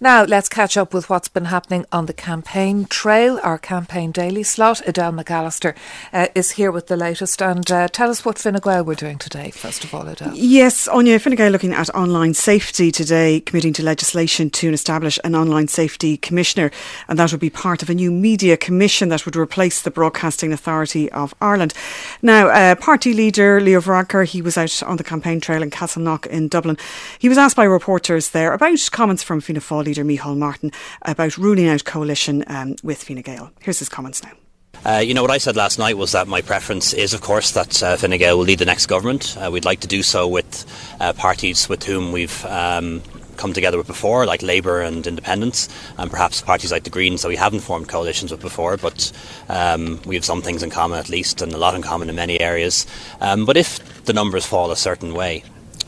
Now let's catch up with what's been happening on the campaign trail, our campaign daily slot. Adele McAllister is here with the latest, and tell us what Fine Gael we're doing today, first of all, Adele. Yes, Anya, Fine Gael looking at online safety today, committing to legislation to establish an online safety commissioner, and that would be part of a new media commission that would replace the Broadcasting Authority of Ireland. Now, party leader Leo Varadkar, he was out on the campaign trail in Castleknock in Dublin. He was asked by reporters there about comments from Fianna Fáil leader Micheál Martin about ruling out coalition with Fine Gael. Here's his comments now. What I said last night was that my preference is, of course, that Fine Gael will lead the next government. We'd like to do so with parties with whom we've come together with before, like Labour and Independents, and perhaps parties like the Greens that we haven't formed coalitions with before, but we have some things in common at least, and a lot in common in many areas. But if the numbers fall a certain way,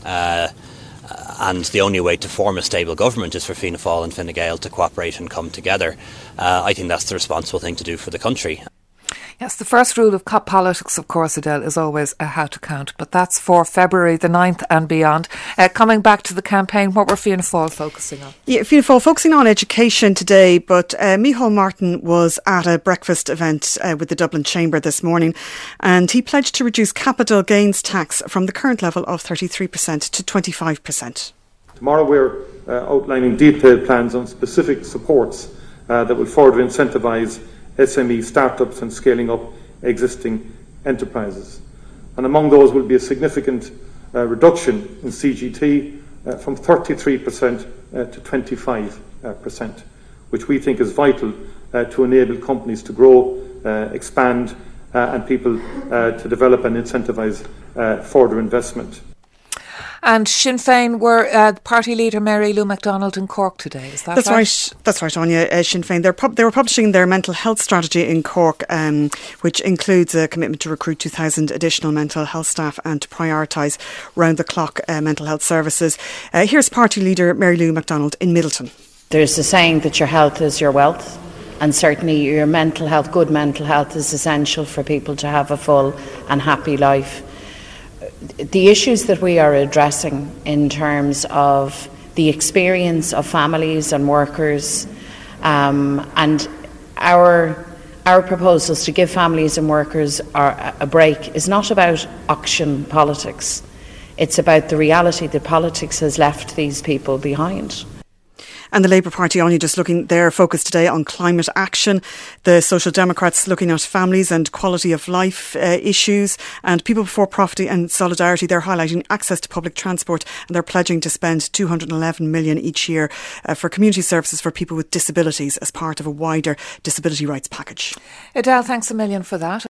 and the only way to form a stable government is for Fianna Fáil and Fine Gael to cooperate and come together, I think that's the responsible thing to do for the country. Yes, the first rule of politics, of course, Adele, is always how to count, but that's for February the 9th and beyond. Coming back to the campaign, what were Fianna Fáil focusing on? Yeah, Fianna Fáil focusing on education today, but Micheál Martin was at a breakfast event with the Dublin Chamber this morning, and he pledged to reduce capital gains tax from the current level of 33% to 25%. Tomorrow we're outlining detailed plans on specific supports that will further incentivise SME startups and scaling up existing enterprises. And among those will be a significant reduction in CGT from 33% to 25%, which we think is vital to enable companies to grow, expand, and people to develop and incentivise further investment. And Sinn Féin were party leader Mary Lou McDonald in Cork today, is that right? That's right, Anya. Sinn Féin, they were publishing their mental health strategy in Cork, which includes a commitment to recruit 2,000 additional mental health staff and to prioritise round-the-clock mental health services. Here's party leader Mary Lou McDonald in Middleton. There's a saying that your health is your wealth, and certainly your mental health, good mental health, is essential for people to have a full and happy life. The issues that we are addressing in terms of the experience of families and workers, and our proposals to give families and workers a break is not about auction politics. It's about the reality that politics has left these people behind. And the Labour Party, only just looking their focus today on climate action. The Social Democrats looking at families and quality of life issues, and People Before Property and Solidarity. They're highlighting access to public transport, and they're pledging to spend 211 million each year for community services for people with disabilities as part of a wider disability rights package. Adele, thanks a million for that.